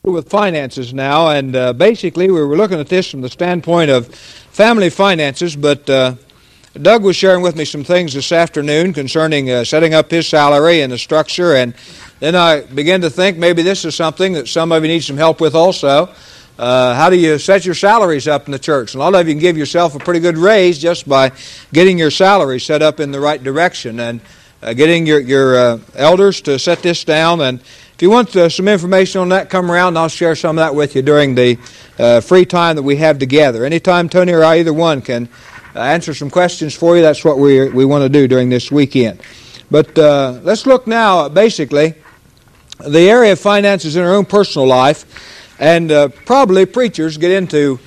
With finances now, and basically we were looking at this from the standpoint of family finances, but Doug was sharing with me some things this afternoon concerning setting up his salary and the structure, and then I began to think maybe this is something that some of you need some help with also. How do you set your salaries up in the church? A lot of you can give yourself a pretty good raise just by getting your salary set up in the right direction and getting your elders to set this down. And if you want some information on that, come around and I'll share some of that with you during the free time that we have together. Anytime Tony or I, either one, can answer some questions for you, that's what we want to do during this weekend. But let's look now at basically the area of finances in our own personal life. And probably preachers get into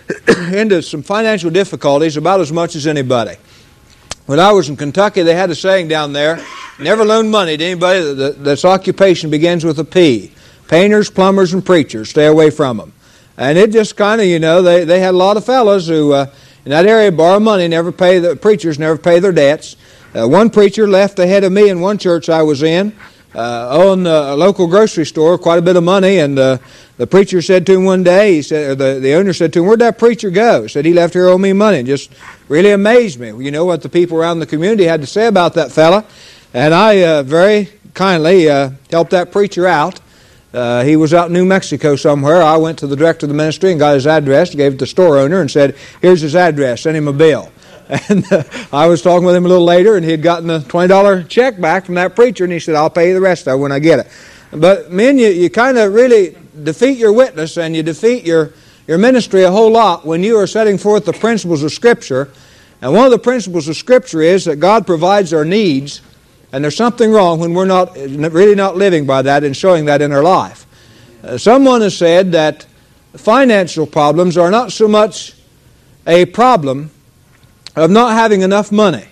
some financial difficulties about as much as anybody. When I was in Kentucky, they had a saying down there, never loan money to anybody that's occupation begins with a P. Painters, plumbers, and preachers, stay away from them. And it just kind of, they had a lot of fellas who in that area borrow money, preachers never pay their debts. One preacher left ahead of me in one church I was in, owned a local grocery store, quite a bit of money, and the preacher said to him one day, the owner said to him, "Where'd that preacher go?" He said, "He left here owing me money." It just really amazed me. You know what the people around the community had to say about that fella, and I very kindly helped that preacher out. He was out in New Mexico somewhere. I went to the director of the ministry and got his address, gave it to the store owner, and said, "Here's his address, send him a bill." And I was talking with him a little later, and he had gotten a $20 check back from that preacher, and he said, "I'll pay you the rest of it when I get it." But men, you kind of really defeat your witness and you defeat your ministry a whole lot when you are setting forth the principles of Scripture. And one of the principles of Scripture is that God provides our needs, and there's something wrong when we're really not living by that and showing that in our life. Someone has said that financial problems are not so much a problem of not having enough money,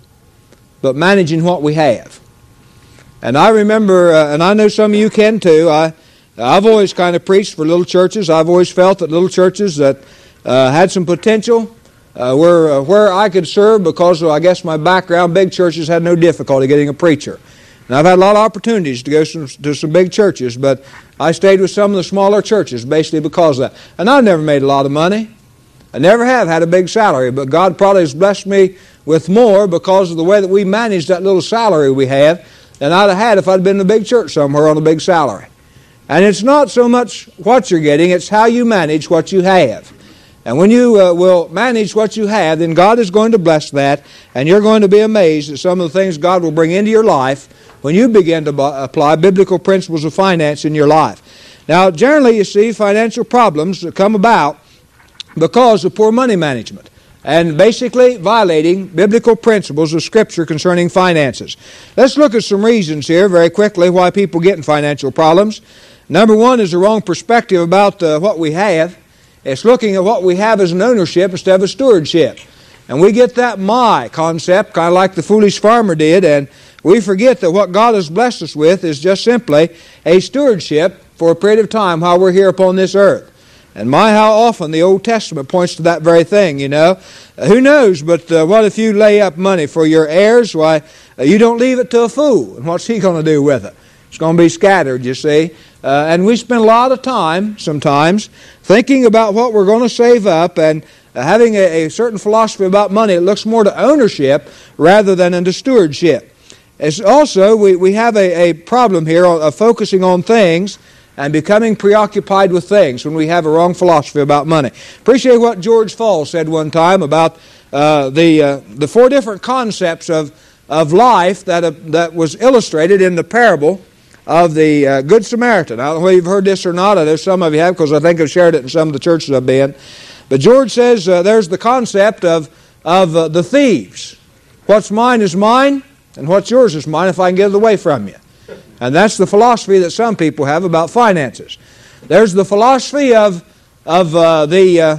but managing what we have. And I remember, and I know some of you can too, I've always kind of preached for little churches. I've always felt that little churches that had some potential were where I could serve because of, I guess, my background. Big churches had no difficulty getting a preacher. And I've had a lot of opportunities to go to some big churches, but I stayed with some of the smaller churches basically because of that. And I've never made a lot of money. I never have had a big salary, but God probably has blessed me with more because of the way that we managed that little salary we have than I'd have had if I'd been in a big church somewhere on a big salary. And it's not so much what you're getting, it's how you manage what you have. And when you will manage what you have, then God is going to bless that, and you're going to be amazed at some of the things God will bring into your life when you begin to apply biblical principles of finance in your life. Now, generally, you see, financial problems come about because of poor money management and basically violating biblical principles of Scripture concerning finances. Let's look at some reasons here very quickly why people get in financial problems. Number one is the wrong perspective about what we have. It's looking at what we have as an ownership instead of a stewardship. And we get that my concept, kind of like the foolish farmer did, and we forget that what God has blessed us with is just simply a stewardship for a period of time while we're here upon this earth. And my, how often the Old Testament points to that very thing, Who knows, but what if you lay up money for your heirs? Why, you don't leave it to a fool. And what's he going to do with it? It's going to be scattered, you see. And we spend a lot of time, sometimes, thinking about what we're going to save up and having a certain philosophy about money. It looks more to ownership rather than into stewardship. It's also, we have a problem here of focusing on things and becoming preoccupied with things when we have a wrong philosophy about money. Appreciate what George Falls said one time about the four different concepts of life that was illustrated in the parable of the Good Samaritan. I don't know whether you've heard this or not. I know some of you have because I think I've shared it in some of the churches I've been. But George says there's the concept of the thieves. What's mine is mine, and what's yours is mine if I can get it away from you. And that's the philosophy that some people have about finances. There's the philosophy of get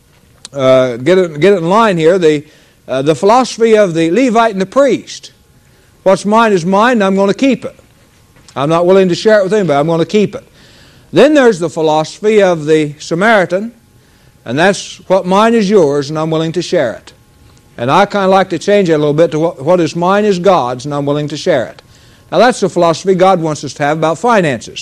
it in line here, the philosophy of the Levite and the priest. What's mine is mine, and I'm going to keep it. I'm not willing to share it with anybody. I'm going to keep it. Then there's the philosophy of the Samaritan, and that's what mine is yours, and I'm willing to share it. And I kind of like to change it a little bit to what is mine is God's, and I'm willing to share it. Now that's the philosophy God wants us to have about finances.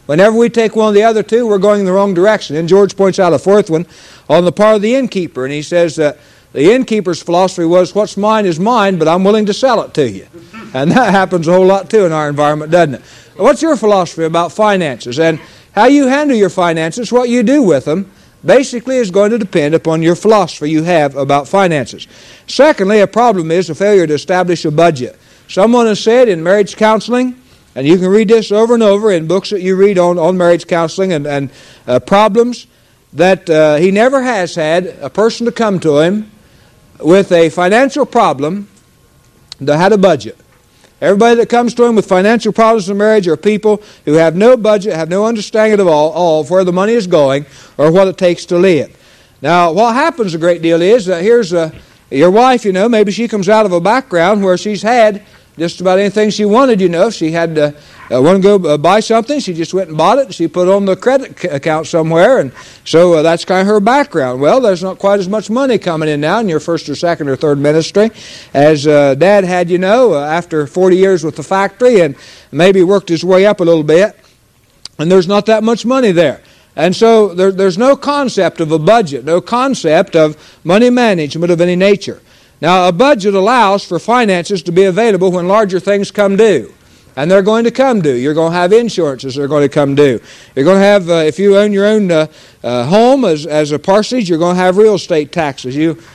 Whenever we take one of the other two, we're going in the wrong direction. And George points out a fourth one on the part of the innkeeper, and he says that the innkeeper's philosophy was, what's mine is mine, but I'm willing to sell it to you. And that happens a whole lot too in our environment, doesn't it? What's your philosophy about finances? And how you handle your finances, what you do with them, basically is going to depend upon your philosophy you have about finances. Secondly, a problem is a failure to establish a budget. Someone has said in marriage counseling, and you can read this over and over in books that you read on marriage counseling and problems, that he never has had a person to come to him with a financial problem that had a budget. Everybody that comes to him with financial problems in marriage are people who have no budget, have no understanding at all of where the money is going or what it takes to live. Now, what happens a great deal is that here's your wife, maybe she comes out of a background where she's had just about anything she wanted, If she had to want to go buy something, she just went and bought it. She put it on the credit account somewhere, and so that's kind of her background. Well, there's not quite as much money coming in now in your first or second or third ministry as Dad had, after 40 years with the factory, and maybe worked his way up a little bit, and there's not that much money there. And so there's no concept of a budget, no concept of money management of any nature. Now, a budget allows for finances to be available when larger things come due. And they're going to come due. You're going to have insurances that are going to come due. You're going to have, if you own your own home as a parsonage, you're going to have real estate taxes.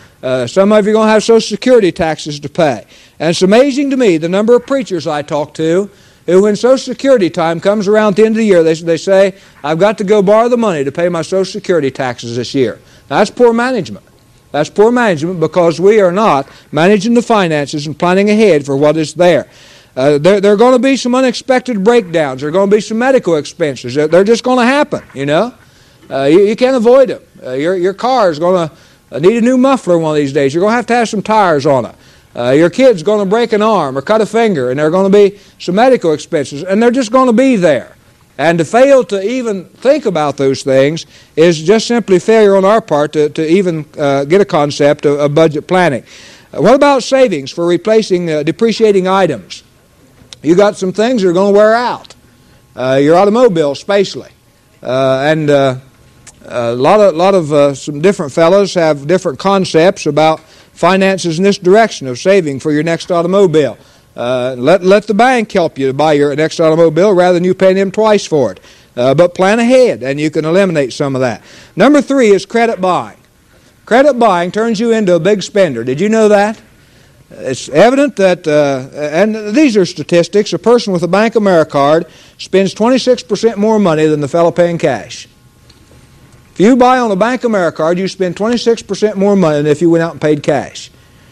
Some of you are going to have Social Security taxes to pay. And it's amazing to me the number of preachers I talk to who, when Social Security time comes around at the end of the year, they say, I've got to go borrow the money to pay my Social Security taxes this year. Now, that's poor management. That's poor management because we are not managing the finances and planning ahead for what is there. There are going to be some unexpected breakdowns. There are going to be some medical expenses. They're just going to happen, You can't avoid them. Your car is going to need a new muffler one of these days. You're going to have some tires on it. Your kid's going to break an arm or cut a finger, and there are going to be some medical expenses, and they're just going to be there. And to fail to even think about those things is just simply failure on our part to even get a concept of budget planning. What about savings for replacing depreciating items? You got some things that are going to wear out. Your automobile, especially. And a lot of some different fellows have different concepts about finances in this direction of saving for your next automobile. Let the bank help you to buy your next automobile rather than you paying them twice for it. But plan ahead, and you can eliminate some of that. Number 3 is credit buying. Credit buying turns you into a big spender. Did you know that? It's evident that, and these are statistics, a person with a Bank of America card spends 26% more money than the fellow paying cash. If you buy on a Bank of America card, you spend 26% more money than if you went out and paid cash.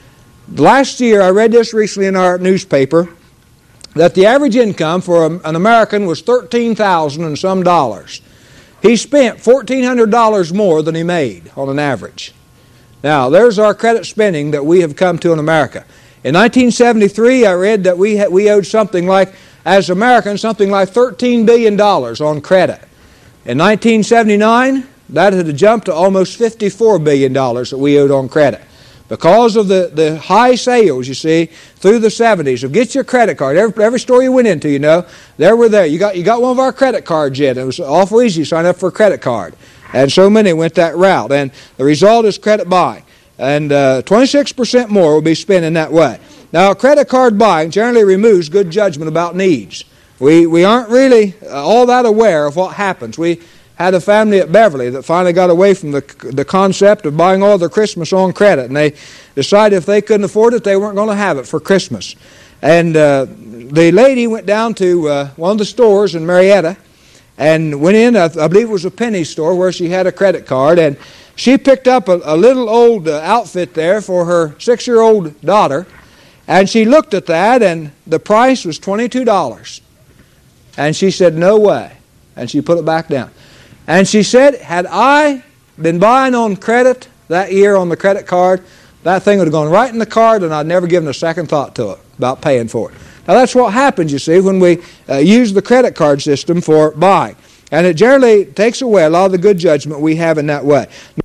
Last year, I read this recently in our newspaper, that the average income for an American was $13,000 and some dollars. He spent $1,400 more than he made on an average. Now, there's our credit spending that we have come to in America. In 1973, I read that we owed something like, as Americans, something like $13 billion on credit. In 1979, that had jumped to almost $54 billion that we owed on credit. Because of the high sales, you see, through the 70s, of get your credit card. Every store you went into, they were there. You got one of our credit cards yet. It was awful easy to sign up for a credit card. And so many went that route. And the result is credit buying. And 26% more will be spent in that way. Now, credit card buying generally removes good judgment about needs. We aren't really all that aware of what happens. We had a family at Beverly that finally got away from the concept of buying all their Christmas on credit. And they decided if they couldn't afford it, they weren't going to have it for Christmas. And the lady went down to one of the stores in Marietta and went in, I believe it was a penny store, where she had a credit card. And she picked up a little old outfit there for her 6-year-old daughter. And she looked at that, and the price was $22. And she said, no way. And she put it back down. And she said, had I been buying on credit that year on the credit card, that thing would have gone right in the card, and I'd never given a second thought to it about paying for it. Now, that's what happens, you see, when we use the credit card system for buying. And it generally takes away a lot of the good judgment we have in that way.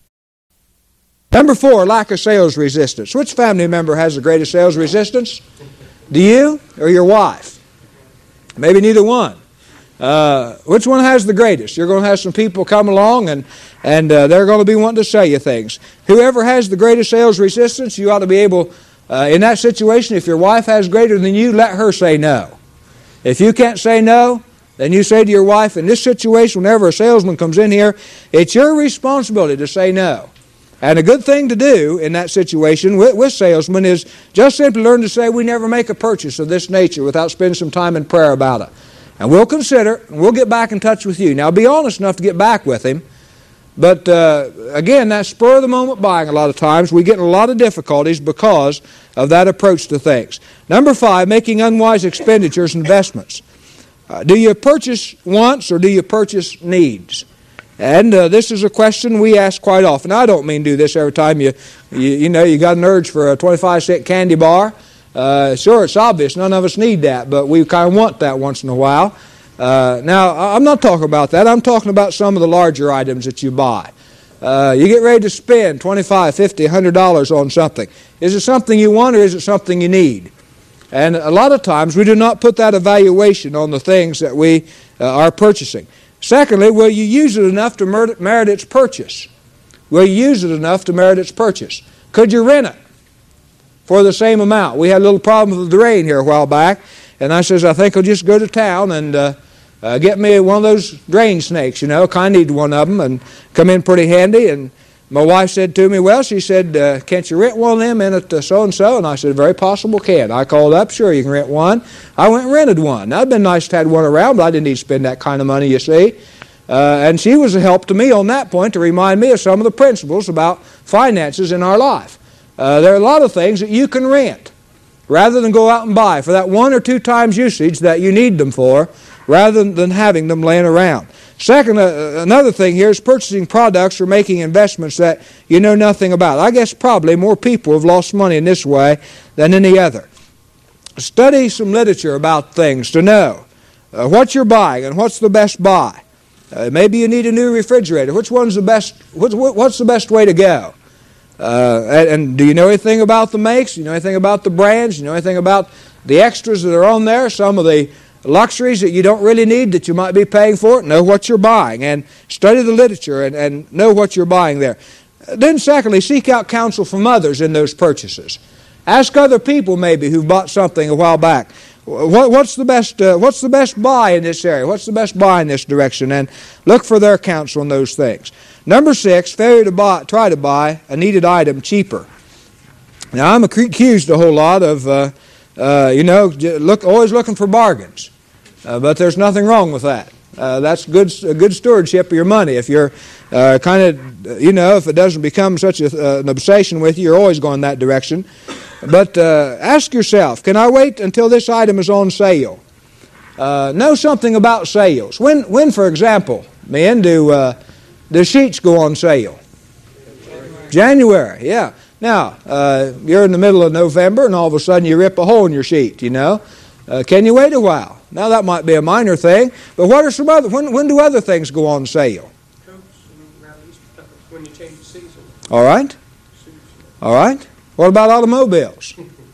Number 4, lack of sales resistance. Which family member has the greatest sales resistance? Do you or your wife? Maybe neither one. Which one has the greatest? You're going to have some people come along and they're going to be wanting to sell you things. Whoever has the greatest sales resistance, you ought to be able, in that situation, if your wife has greater than you, let her say no. If you can't say no, then you say to your wife, in this situation, whenever a salesman comes in here, it's your responsibility to say no. And a good thing to do in that situation with salesmen is just simply learn to say, we never make a purchase of this nature without spending some time in prayer about it. And we'll consider, and we'll get back in touch with you. Now, be honest enough to get back with him. But, again, that spur-of-the-moment buying a lot of times, we get in a lot of difficulties because of that approach to things. Number 5, making unwise expenditures and investments. Do you purchase wants or do you purchase needs? And this is a question we ask quite often. I don't mean do this every time you got an urge for a 25-cent candy bar. Sure, it's obvious. None of us need that, but we kind of want that once in a while. Now, I'm not talking about that. I'm talking about some of the larger items that you buy. You get ready to spend $25, $50, $100 on something. Is it something you want or is it something you need? And a lot of times we do not put that evaluation on the things that we are purchasing. Secondly, will you use it enough to merit its purchase? Will you use it enough to merit its purchase? Could you rent it for the same amount? We had a little problem with the rain here a while back, and I says, I think I'll just go to town and get me one of those drain snakes, kind of need one of them, and come in pretty handy. And my wife said to me, well, she said, can't you rent one of them in at so-and-so? And I said, very possible can. I called up, sure, you can rent one. I went and rented one. Now, it'd been nice to have one around, but I didn't need to spend that kind of money, you see. And she was a help to me on that point to remind me of some of the principles about finances in our life. There are a lot of things that you can rent rather than go out and buy for that 1 or 2 times usage that you need them for, rather than having them laying around. Second, another thing here is purchasing products or making investments that you know nothing about. I guess probably more people have lost money in this way than any other. Study some literature about things to know what you're buying and what's the best buy. Maybe you need a new refrigerator. Which one's the best? What's the best way to go? And do you know anything about the makes? Do you know anything about the brands? Do you know anything about the extras that are on there? Some of the luxuries that you don't really need that you might be paying for it. Know what you're buying and study the literature and know what you're buying there. Then secondly, seek out counsel from others in those purchases. Ask other people maybe who've bought something a while back. What's the best buy in this area? What's the best buy in this direction? And look for their counsel on those things. Number 6, failure to try to buy a needed item cheaper. Now, I'm accused a whole lot of, always looking for bargains. But there's nothing wrong with that. That's good stewardship of your money. If you're if it doesn't become such an obsession with you, you're always going that direction. But ask yourself, can I wait until this item is on sale? Know something about sales. When, for example, men, do sheets go on sale? January, yeah. Now, you're in the middle of November, and all of a sudden you rip a hole in your sheet, Can you wait a while? Now, that might be a minor thing, but what are some other? When do other things go on sale? When you change the season. All right. All right. What about automobiles?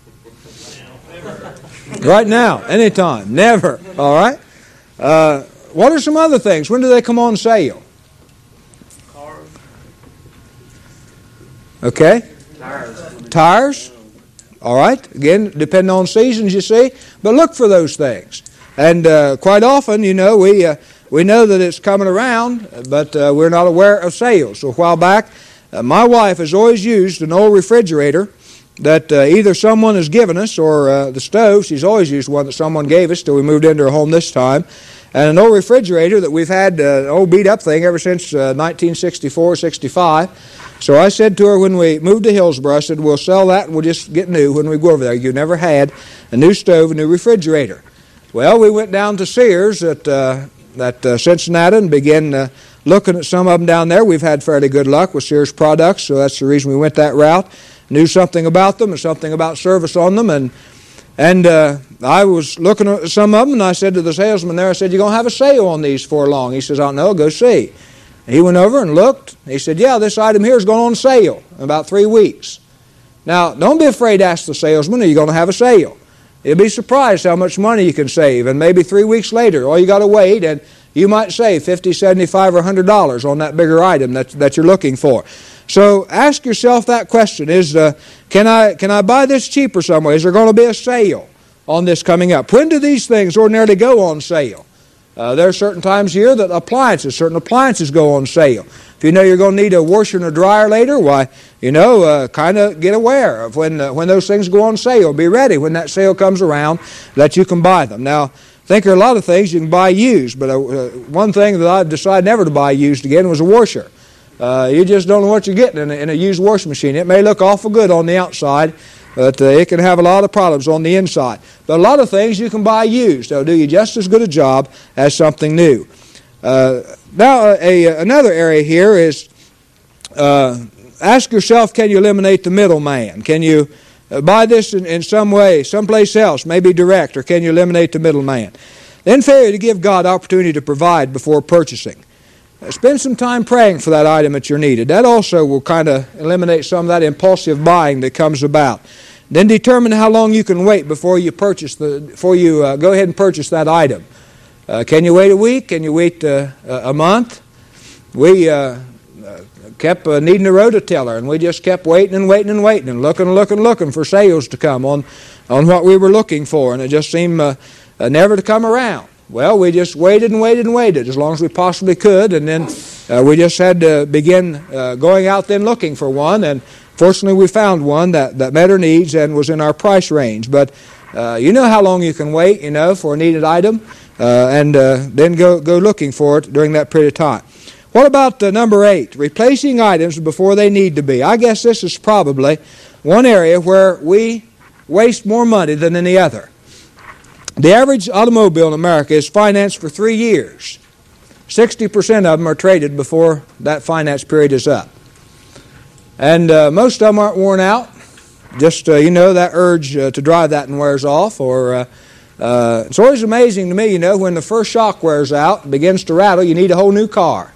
Right now, anytime, never. All right. What are some other things? When do they come on sale? Cars. Okay. Tires. All right. Again, depending on seasons, you see. But look for those things. And quite often, we know that it's coming around, but we're not aware of sales. So a while back, my wife has always used an old refrigerator that either someone has given us or the stove. She's always used one that someone gave us till we moved into her home this time. And an old refrigerator that we've had, an old beat-up thing ever since 1964, 65. So I said to her when we moved to Hillsborough, I said, we'll sell that and we'll just get new when we go over there. You never had a new stove, a new refrigerator. Well, we went down to Sears at Cincinnati and began looking at some of them down there. We've had fairly good luck with Sears products, so that's the reason we went that route. Knew something about them and something about service on them, and I was looking at some of them, and I said to the salesman there, I said, you going to have a sale on these for long? He says, I don't know, go see. And he went over and looked. He said, yeah, this item here is going on sale in about 3 weeks. Now, don't be afraid to ask the salesman, are you going to have a sale? You'll be surprised how much money you can save. And maybe 3 weeks later, all you got to wait, and you might save $50, $75, or $100 on that bigger item that you're looking for. So ask yourself that question: can I buy this cheaper somewhere? Is there going to be a sale on this coming up? When do these things ordinarily go on sale? There are certain times a year that certain appliances go on sale. If you know you're going to need a washer and a dryer later, why, kind of get aware of when those things go on sale. Be ready when that sale comes around that you can buy them. Now, I think there are a lot of things you can buy used, but one thing that I've decided never to buy used again was a washer. You just don't know what you're getting in a used washing machine. It may look awful good on the outside, but it can have a lot of problems on the inside. But a lot of things you can buy used. They'll do you just as good a job as something new. Now, another area here is ask yourself, can you eliminate the middleman? Can you buy this in some way, someplace else, maybe direct, or can you eliminate the middleman? Then failure to give God opportunity to provide before purchasing. Spend some time praying for that item that you're needed. That also will kind of eliminate some of that impulsive buying that comes about. Then determine how long you can wait before you go ahead and purchase that item. Can you wait a week? Can you wait a month? We kept needing a rototiller, and we just kept waiting and looking for sales to come on what we were looking for, and it just seemed never to come around. Well, we just waited as long as we possibly could, and then we just had to begin going out then looking for one, and fortunately we found one that met our needs and was in our price range. But you know how long you can wait, for a needed item, and then go looking for it during that period of time. What about number 8, replacing items before they need to be? I guess this is probably one area where we waste more money than any other. The average automobile in America is financed for 3 years. 60% of them are traded before that finance period is up. And most of them aren't worn out. Just, that urge to drive that and wears off. Or it's always amazing to me, when the first shock wears out and begins to rattle, you need a whole new car.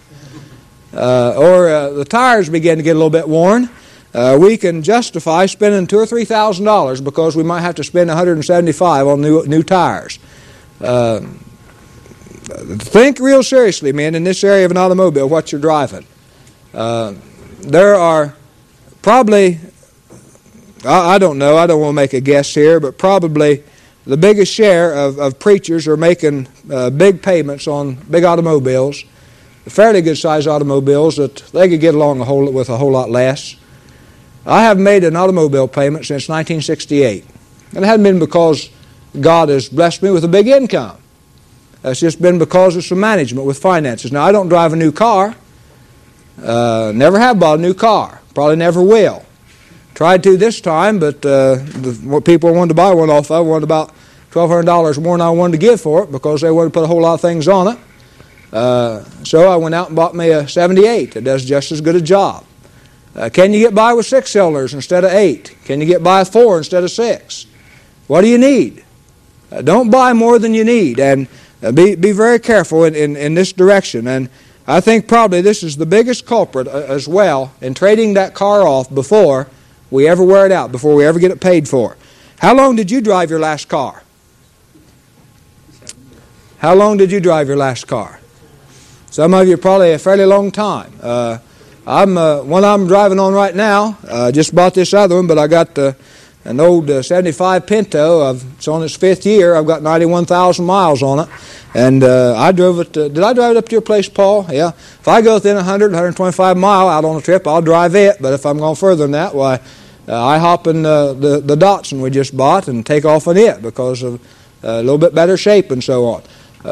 Or the tires begin to get a little bit worn. We can justify spending $2,000 or $3,000 because we might have to spend $175 on new tires. Think real seriously, man, in this area of an automobile, what you're driving. There are probably, I don't know, I don't want to make a guess here, but probably the biggest share of preachers are making big payments on big automobiles, fairly good-sized automobiles that they could get along with a whole lot less. I haven't made an automobile payment since 1968. And it hasn't been because God has blessed me with a big income. It's just been because of some management with finances. Now, I don't drive a new car. Never have bought a new car. Probably never will. Tried to this time, but what people wanted to buy one off of wanted about $1,200 more than I wanted to give for it because they wanted to put a whole lot of things on it. So I went out and bought me a 78 that does just as good a job. Can you get by with 6 cylinders instead of 8? Can you get by with 4 instead of 6? What do you need? Don't buy more than you need, and be very careful in this direction. And I think probably this is the biggest culprit as well in trading that car off before we ever wear it out, before we ever get it paid for. How long did you drive your last car? How long did you drive your last car? Some of you probably a fairly long time. One I'm driving on right now. Just bought this other one, but I got an old 75 Pinto. It's on its 5th year. I've got 91,000 miles on it. And I drove it. Did I drive it up to your place, Paul? Yeah. If I go within 100, 125 mile out on a trip, I'll drive it. But if I'm going further than that, why, I hop in the Datsun we just bought and take off on it because of a little bit better shape and so on.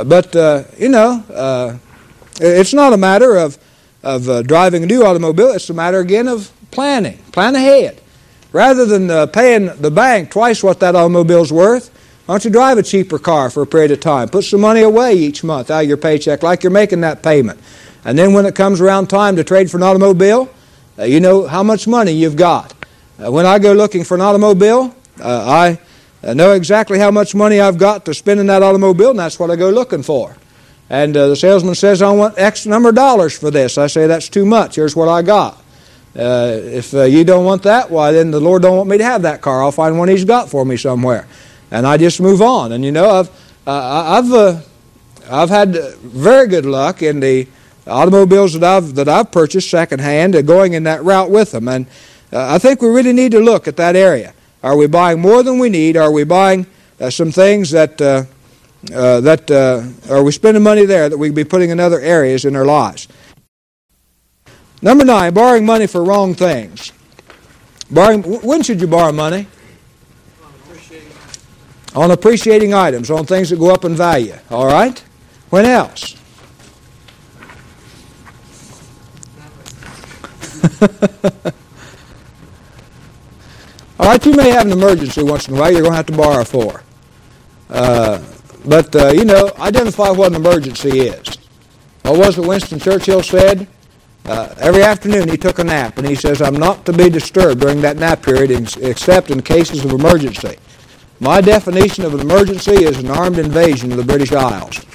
It's not a matter of driving a new automobile. It's a matter, again, of planning. Plan ahead. Rather than paying the bank twice what that automobile's worth, why don't you drive a cheaper car for a period of time? Put some money away each month out of your paycheck like you're making that payment. And then when it comes around time to trade for an automobile, you know how much money you've got. When I go looking for an automobile, I know exactly how much money I've got to spend in that automobile, and that's what I go looking for. And the salesman says, I want X number of dollars for this. I say, that's too much. Here's what I got. If you don't want that, why then the Lord don't want me to have that car. I'll find one He's got for me somewhere. and I just move on. And I've had very good luck in the automobiles that I've purchased secondhand, going in that route with them. And I think we really need to look at that area. Are we buying more than we need? Are we buying some things that are we spending money there that we could be putting in other areas in our lives? Number 9, borrowing money for wrong things. When should you borrow money? On appreciating items, on things that go up in value. All right? When else? All right, you may have an emergency once in a while you're going to have to borrow for. But identify what an emergency is. What was it Winston Churchill said? Every afternoon he took a nap, and he says, I'm not to be disturbed during that nap period except in cases of emergency. My definition of an emergency is an armed invasion of the British Isles.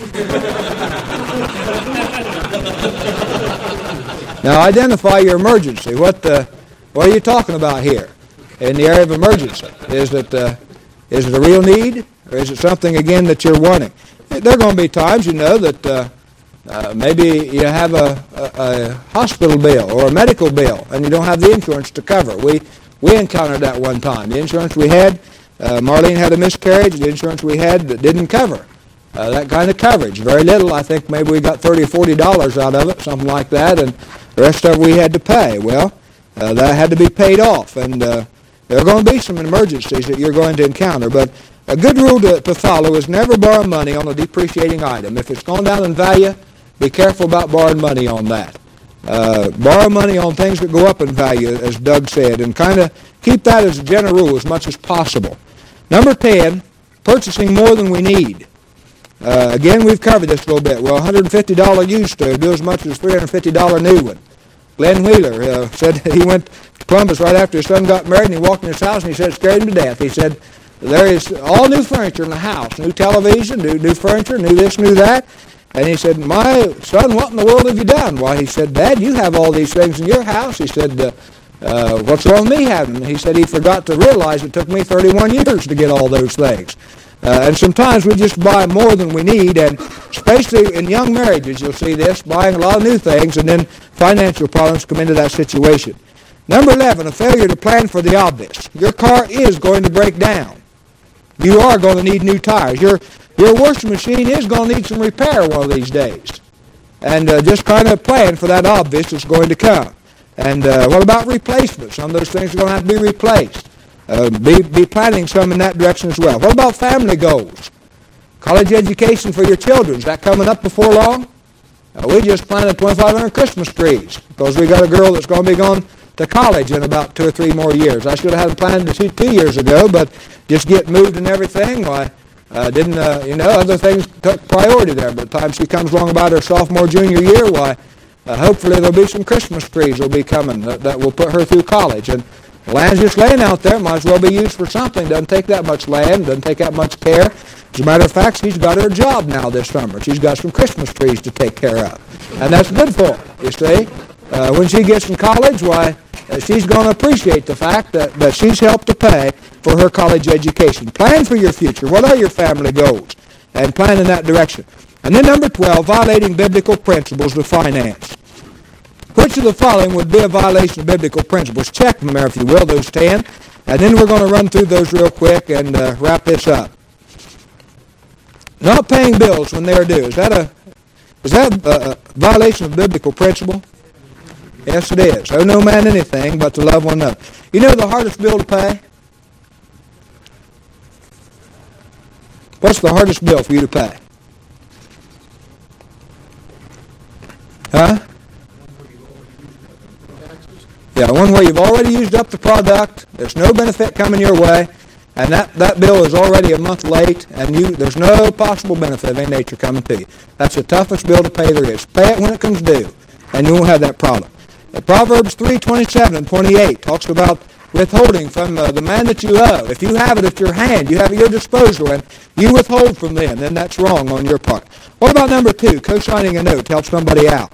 Now identify your emergency. What are you talking about here in the area of emergency? Is it a real need, or is it something, again, that you're wanting? There are going to be times, that maybe you have a hospital bill or a medical bill, and you don't have the insurance to cover. We encountered that one time. The insurance we had, Marlene had a miscarriage. The insurance we had that didn't cover that kind of coverage. Very little. I think maybe we got $30 or $40 out of it, something like that, and the rest of it we had to pay. Well, that had to be paid off, and there are going to be some emergencies that you're going to encounter. But a good rule to follow is never borrow money on a depreciating item. If it's gone down in value, be careful about borrowing money on that. Borrow money on things that go up in value, as Doug said, and kind of keep that as a general rule as much as possible. Number 10, purchasing more than we need. Again, we've covered this a little bit. Well, $150 used stove do as much as $350 new one. Glenn Wheeler said he went to Columbus right after his son got married, and he walked in his house, and he said it scared him to death. He said, there is all new furniture in the house, new television, new furniture, new this, new that. And he said, my son, what in the world have you done? Why, he said, Dad, you have all these things in your house. He said, what's wrong with me having them? He said he forgot to realize it took me 31 years to get all those things. And sometimes we just buy more than we need, and especially in young marriages, you'll see this, buying a lot of new things, and then financial problems come into that situation. Number 11, a failure to plan for the obvious. Your car is going to break down. You are going to need new tires. Your washing machine is going to need some repair one of these days. And just kind of plan for that obvious that's going to come. And what about replacements? Some of those things are going to have to be replaced. Be planning some in that direction as well. What about family goals? College education for your children. Is that coming up before long? We just planted 2,500 Christmas trees because we got a girl that's going to be going to college in about 2 or 3 more years. I should have had it planned 2 years ago, but just get moved and everything. Why, other things took priority there. By the time she comes along about her sophomore, junior year, hopefully there'll be some Christmas trees will be coming that will put her through college. And the land's just laying out there. Might as well be used for something. Doesn't take that much land. Doesn't take that much care. As a matter of fact, she's got her job now this summer. She's got some Christmas trees to take care of. And that's good for her, you see. When she gets in college, she's going to appreciate the fact that she's helped to pay for her college education. Plan for your future. What are your family goals? And plan in that direction. And then number 12, violating biblical principles of finance. Which of the following would be a violation of biblical principles? Check them there, if you will, those 10. And then we're going to run through those real quick and wrap this up. Not paying bills when they're due. Is that a violation of biblical principle? Yes, it is. Owe no man anything but to love one another. You know the hardest bill to pay? What's the hardest bill for you to pay? Huh? Yeah, one where you've already used up the product, there's no benefit coming your way, and that bill is already a month late, and there's no possible benefit of any nature coming to you. That's the toughest bill to pay there is. Pay it when it comes due, and you won't have that problem. Proverbs 3:27 and 28 talks about withholding from the man that you owe. If you have it at your hand, you have it at your disposal, and you withhold from them, then that's wrong on your part. What about number 2, co-signing a note to help somebody out?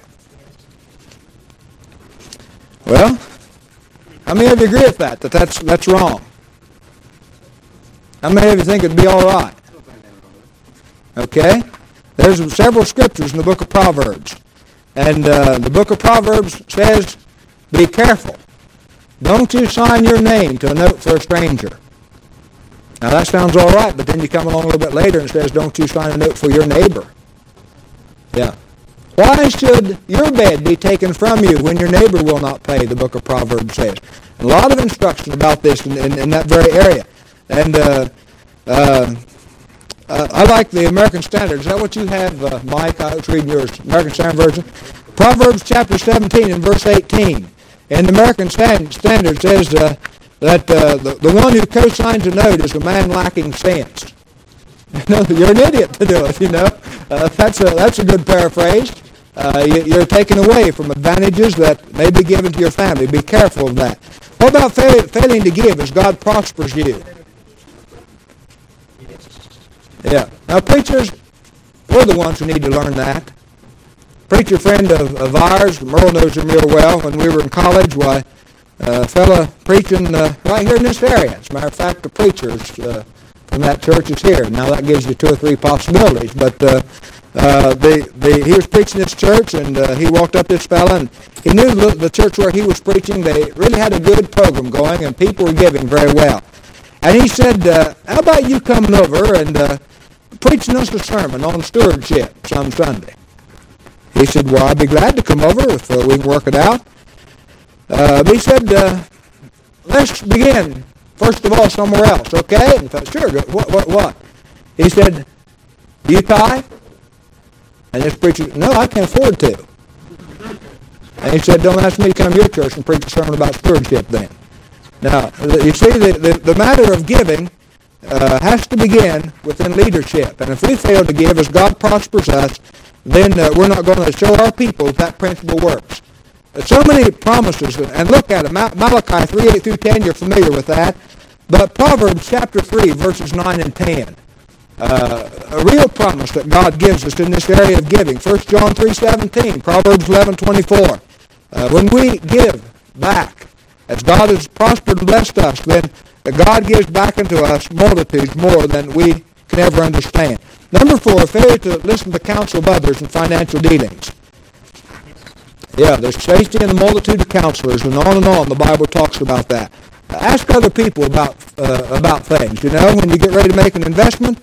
Well, how many of you agree with that's wrong? How many of you think it'd be all right? Okay? There's several scriptures in the book of Proverbs. And the book of Proverbs says, be careful. Don't you sign your name to a note for a stranger. Now that sounds all right, but then you come along a little bit later and it says, don't you sign a note for your neighbor. Yeah. Why should your bed be taken from you when your neighbor will not pay, the book of Proverbs says. A lot of instruction about this in that very area. And I like the American Standard. Is that what you have, Mike? I was reading yours, American Standard Version. Proverbs chapter 17 and verse 18. And the American Standard says that the one who co-signs a note is a man lacking sense. You're an idiot to do it, That's a good paraphrase. You're taken away from advantages that may be given to your family. Be careful of that. What about failing to give as God prospers you? Yeah. Now, preachers, we're the ones who need to learn that. Preacher friend of ours, Merle knows him real well. When we were in college, a fella preaching right here in this area. As a matter of fact, the preachers from that church is here. Now, that gives you 2 or 3 possibilities. But he was preaching this church, and he walked up this fella, and he knew the church where he was preaching. They really had a good program going, and people were giving very well. And he said, how about you coming over and preaching us a sermon on stewardship some Sunday? He said, well, I'd be glad to come over if we can work it out. But he said, let's begin, first of all, somewhere else, okay? And I thought, sure, what? He said, do you tithe? And this preacher, no, I can't afford to. And he said, don't ask me to come to your church and preach a sermon about stewardship then. Now, you see, the matter of giving has to begin within leadership. And if we fail to give as God prospers us, then we're not going to show our people that principle works. So many promises, and look at it. Malachi 3, 8 through 10, you're familiar with that. But Proverbs chapter 3, verses 9 and 10. A real promise that God gives us in this area of giving. 1 John 3:17, Proverbs 11:24. When we give back, as God has prospered and blessed us, then God gives back unto us multitudes more than we can ever understand. Number 4, failure to listen to the counsel of others in financial dealings. Yeah, there's safety in the multitude of counselors, and on the Bible talks about that. Ask other people about things. When you get ready to make an investment,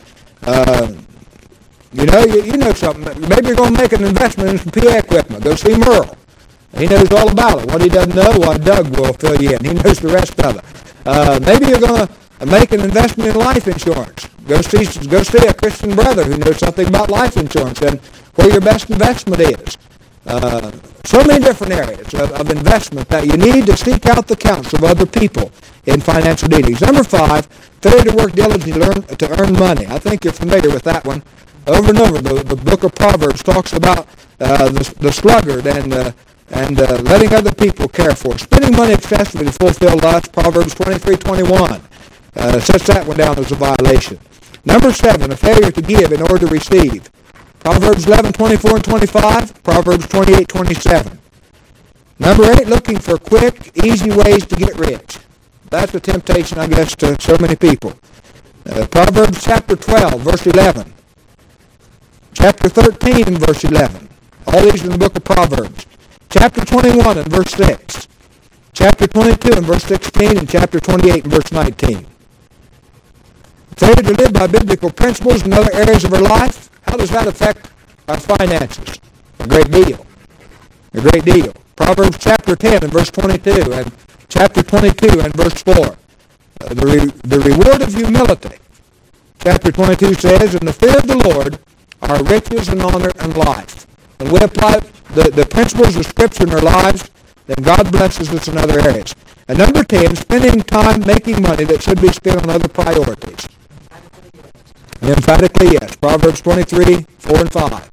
you know something. Maybe you're going to make an investment in some PA equipment. Go see Merle. He knows all about it. What he doesn't know, Doug will fill you in. He knows the rest of it. Maybe you're going to make an investment in life insurance. Go see a Christian brother who knows something about life insurance and where your best investment is. So many different areas of investment that you need to seek out the counsel of other people in financial dealings. Number 5, failure to work diligently to earn money. I think you're familiar with that one. Over and over, the book of Proverbs talks about the sluggard and letting other people care for. Spending money excessively to fulfill lust. Proverbs 23:21 sets that one down as a violation. Number 7, a failure to give in order to receive. Proverbs 11:24 and 25, Proverbs 28:27. Number 8, looking for quick, easy ways to get rich. That's a temptation, I guess, to so many people. Proverbs chapter 12, verse 11. Chapter 13 and verse 11. All these are in the book of Proverbs. Chapter 21 and verse 6. Chapter 22 and verse 16, and chapter 28 and verse 19. Failure to live by biblical principles in other areas of our life. How does that affect our finances? A great deal. A great deal. Proverbs chapter 10 and verse 22 and chapter 22 and verse 4. The reward of humility. Chapter 22 says, in the fear of the Lord are riches and honor and life. When we apply the principles of Scripture in our lives, then God blesses us in other areas. And number 10, spending time making money that should be spent on other priorities. Emphatically, yes. Proverbs 23, 4 and 5.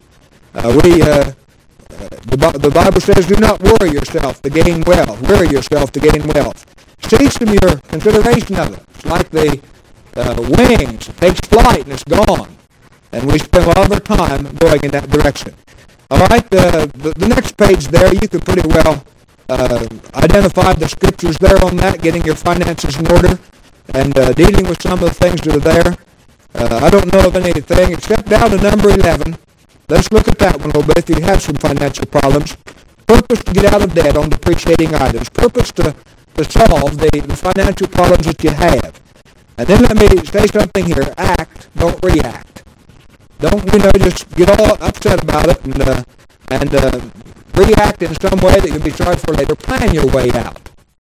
The Bible says, do not worry yourself to gain wealth. Worry yourself to gain wealth. Cease from your consideration of it. It's like the wings. It takes flight and it's gone. And we spend a lot of our time going in that direction. All right, the next page there, you can pretty well identify the Scriptures there on that, getting your finances in order. and dealing with some of the things that are there. I don't know of anything except down to number 11. Let's look at that one a little bit if you have some financial problems. Purpose to get out of debt on depreciating items. Purpose to solve the financial problems that you have. And then let me say something here. Act, don't react. Don't, just get all upset about it and react in some way that you'll be sorry for later. Plan your way out.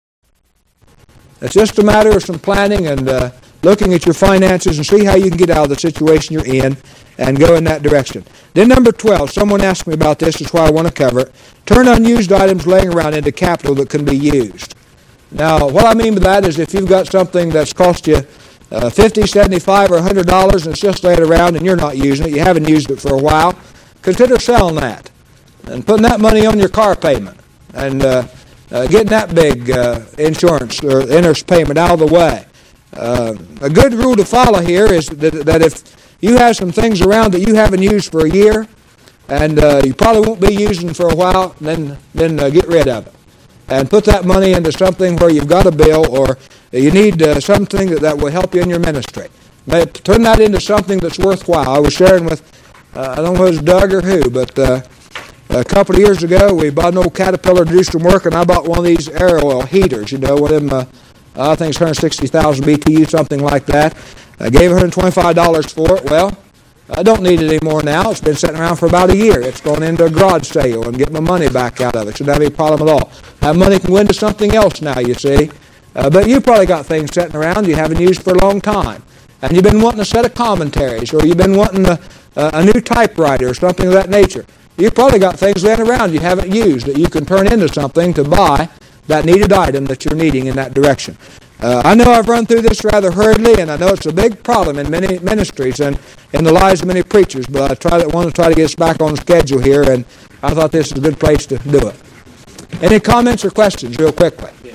It's just a matter of some planning and looking at your finances and see how you can get out of the situation you're in and go in that direction. Then number 12, someone asked me about this, that's why I want to cover it. Turn unused items laying around into capital that can be used. Now, what I mean by that is if you've got something that's cost you $50, $75, or $100 and it's just laying around and you're not using it, you haven't used it for a while, consider selling that and putting that money on your car payment and getting that big insurance or interest payment out of the way. A good rule to follow here is that if you have some things around that you haven't used for a year and you probably won't be using for a while, then get rid of it. And put that money into something where you've got a bill or you need something that will help you in your ministry. Turn that into something that's worthwhile. I was sharing with, I don't know if it was Doug or who, but a couple of years ago we bought an old Caterpillar to do some work, and I bought one of these air oil heaters, one of them, I think it's 160,000 BTU, something like that. I gave $125 for it. Well, I don't need it anymore now. It's been sitting around for about a year. It's going into a garage sale and getting my money back out of it. Shouldn't have any problem at all. That money can go into something else now, you see. But you probably got things sitting around you haven't used for a long time. And you've been wanting a set of commentaries, or you've been wanting a new typewriter or something of that nature. You've probably got things laying around you haven't used that you can turn into something to buy that needed item that you're needing in that direction. I know I've run through this rather hurriedly, and I know it's a big problem in many ministries and in the lives of many preachers, but I want to try to get us back on schedule here, and I thought this is a good place to do it. Any comments or questions real quickly? Yeah.